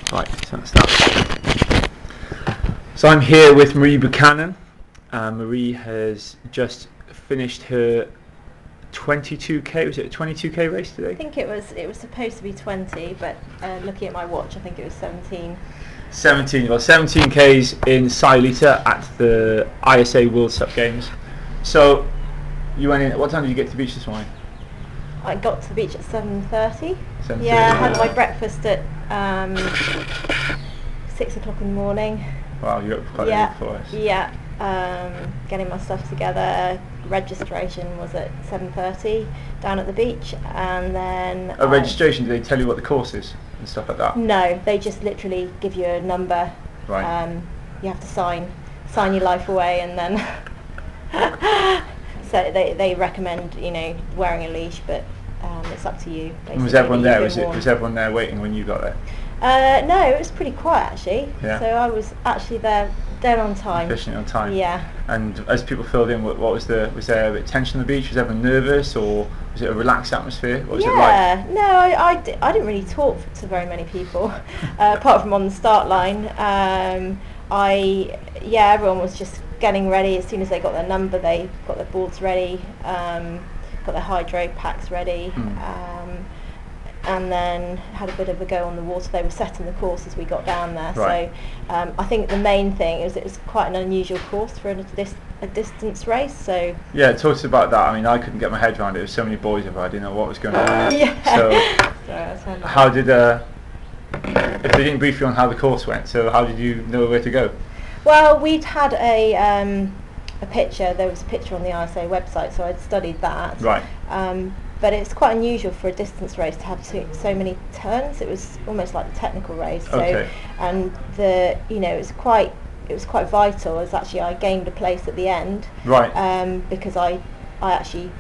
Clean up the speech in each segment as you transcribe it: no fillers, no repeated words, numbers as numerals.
Right, so let's start. So I'm here with Marie Buchanan. Marie has just finished her 22k. Was it a 22k race today? I think it was supposed to be 20, but looking at my watch, I think it was 17. 17. Well, 17k's in Sayulita at the ISA World Sup Games. So you went in. What time did you get to the beach this morning? I got to the beach at 7:30. 7:30. Yeah, I had my breakfast at 6 o'clock in the morning. Wow, you're up quite early for us. Yeah, getting my stuff together. Registration was at 7:30 down at the beach, and then Registration, do they tell you what the course is and stuff like that? No, they just literally give you a number. Right. You have to sign your life away, and then so they recommend wearing a leash, but it's up to you. And was everyone there? Was everyone there waiting when you got there? No, it was pretty quiet actually. Yeah. So I was actually there dead on time. Efficient on time. Yeah. And as people filled in, was there a bit of tension on the beach? Was everyone nervous, or was it a relaxed atmosphere? What was it like? No, I didn't really talk to very many people, apart from on the start line. Everyone was just getting ready. As soon as they got their number, they got their boards ready, got their hydro packs ready. And then had a bit of a go on the water. They were setting the course as we got down there. Right. So I think the main thing is it was quite an unusual course for a distance race. So yeah, talk to us about that. I mean, I couldn't get my head around it. There were so many boys involved. I didn't know what was going on. Yeah. So how did if they didn't brief you on how the course went, so how did you know where to go? Well, we'd had a picture. There was a picture on the ISA website, so I'd studied that. Right. But it's quite unusual for a distance race to have so many turns. It was almost like a technical race. So, okay. And it was quite vital. As actually I gained a place at the end. Right. Because I actually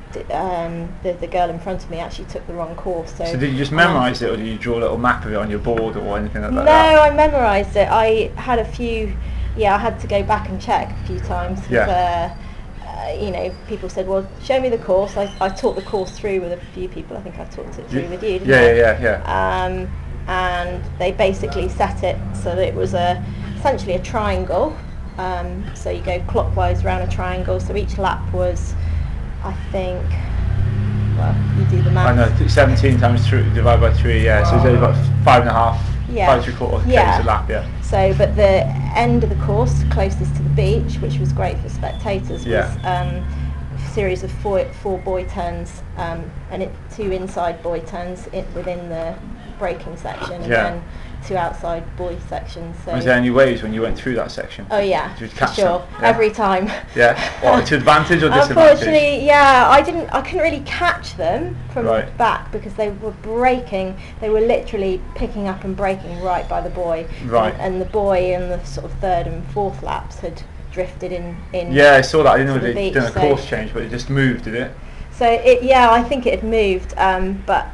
the girl in front of me actually took the wrong course. So did you just memorise it, or did you draw a little map of it on your board or anything like that? No, I memorised it. I had a few. Yeah, I had to go back and check a few times. Yeah. People said, well, show me the course. I taught the course through with a few people. I think I talked it through with you, didn't I? Yeah. And they basically set it so that it was essentially a triangle. So you go clockwise around a triangle. So each lap was, I think, well, you do the math. I know, 17 times 3 divided by 3, yeah. So it's about 5.5, 5.75 k's a lap, yeah. So, but the end of the course, closest to the beach, which was great for spectators, was a series of four buoy turns, and 2 inside buoy turns within the braking section, and then 2 outside buoy sections. So was there any waves when you went through that section? Oh yeah, did you catch sure, them? Yeah. Every time. Yeah. What, to advantage or disadvantage? Unfortunately, yeah, I couldn't really catch them from the back because they were braking. They were literally picking up and braking right by the buoy. Right. And the buoy in the sort of 3rd and 4th laps had drifted in. Yeah, I saw that. I didn't know they'd done a course change, but it just moved, did it? So I think it had moved, but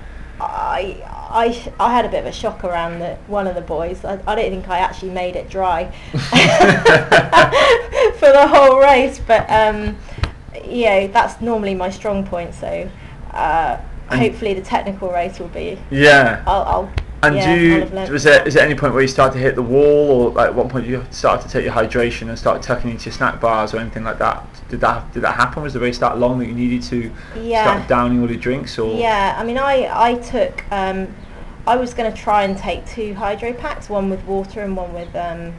I had a bit of a shock around one of the buoys. I don't think I actually made it dry for the whole race, but that's normally my strong point. So hopefully the technical race will be. Yeah. Is there any point where you start to hit the wall, or at what point you start to take your hydration and start tucking into your snack bars or anything like that? Did that happen? Was the race that long that you needed to start downing all your drinks? Or I mean, I took. I was going to try and take 2 hydro packs, one with water and one with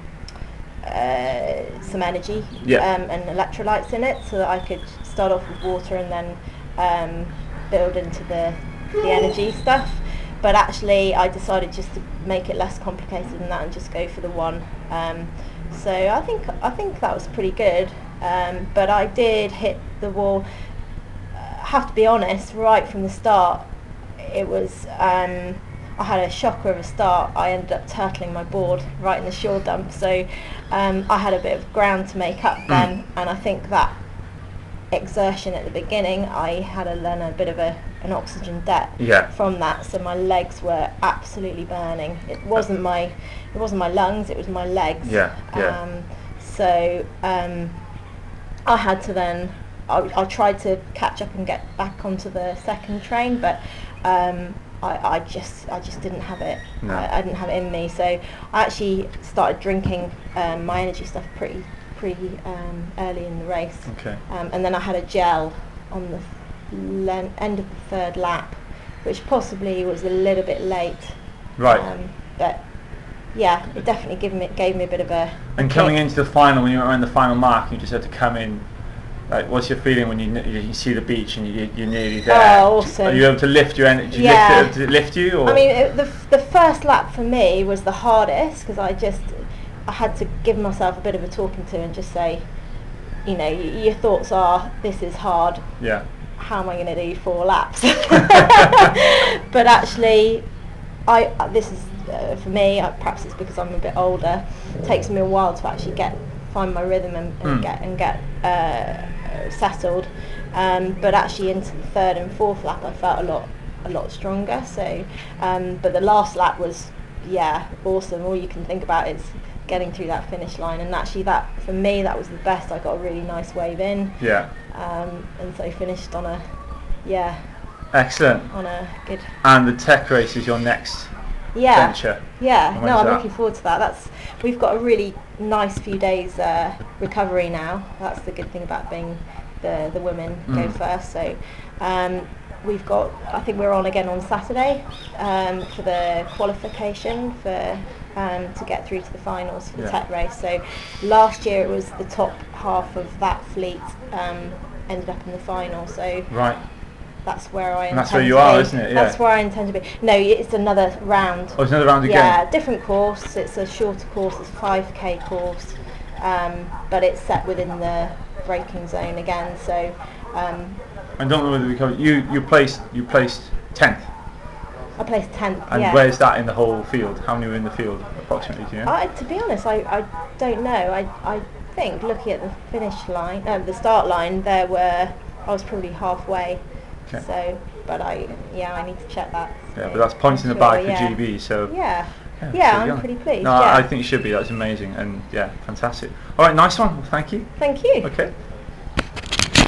some energy and electrolytes in it, so that I could start off with water and then build into the energy stuff. But actually I decided just to make it less complicated than that and just go for the one. So I think that was pretty good. But I did hit the wall. Have to be honest, right from the start, it was. I had a shocker of a start. I ended up turtling my board right in the shore dump, so I had a bit of ground to make up then, and I think that exertion at the beginning, I had to learn a bit of an oxygen debt from that, so my legs were absolutely burning. It wasn't my lungs, it was my legs. So I had to then, I tried to catch up and get back onto the second train, but I just didn't have it. No. I didn't have it in me. So I actually started drinking my energy stuff pretty early in the race. Okay. And then I had a gel on the end of the third lap, which possibly was a little bit late. Right. But yeah, it definitely gave me a bit of a. And coming into the final, when you were around the final mark, you just had to come in. Like, what's your feeling when you see the beach and you're nearly there? Oh, awesome! Are you able to lift your energy? Yeah. Did it lift you? Or? I mean, the first lap for me was the hardest because I had to give myself a bit of a talking to and just say, you know, your thoughts are, this is hard. Yeah. How am I going to do 4 laps? But actually, this is for me. Perhaps it's because I'm a bit older. It takes me a while to actually find my rhythm and get settled. But actually, into the third and fourth lap, I felt a lot stronger. So, but the last lap was awesome. All you can think about is getting through that finish line, and actually that for me that was the best. I got a really nice wave in. Yeah. And so finished on a excellent. On a good. And the tech race is your next venture. Yeah. No, I'm looking forward to that. We've got a really nice few days recovery now. That's the good thing about being the women go first. So we've got. I think we're on again on Saturday for the qualification for. To get through to the finals for the tech race. So last year it was the top half of that fleet ended up in the final. So right. That's where I intend to be. That's where you are, isn't it? Yeah. That's where I intend to be. No, it's another round. Oh, it's another round again? Yeah, different course. It's a shorter course. It's a 5k course, but it's set within the braking zone again. So. I don't know whether you placed 10th. I placed 10th. And where's that in the whole field? How many were in the field approximately? Do you know? To be honest, I don't know. I think looking at the finish line, the start line, I was probably halfway. Okay. So, but I need to check that. Yeah, but that's points in the bag for GB. So. Yeah, I'm pretty pleased. No, I think it should be. That's amazing, and fantastic. All right, nice one. Well, thank you. Thank you. Okay.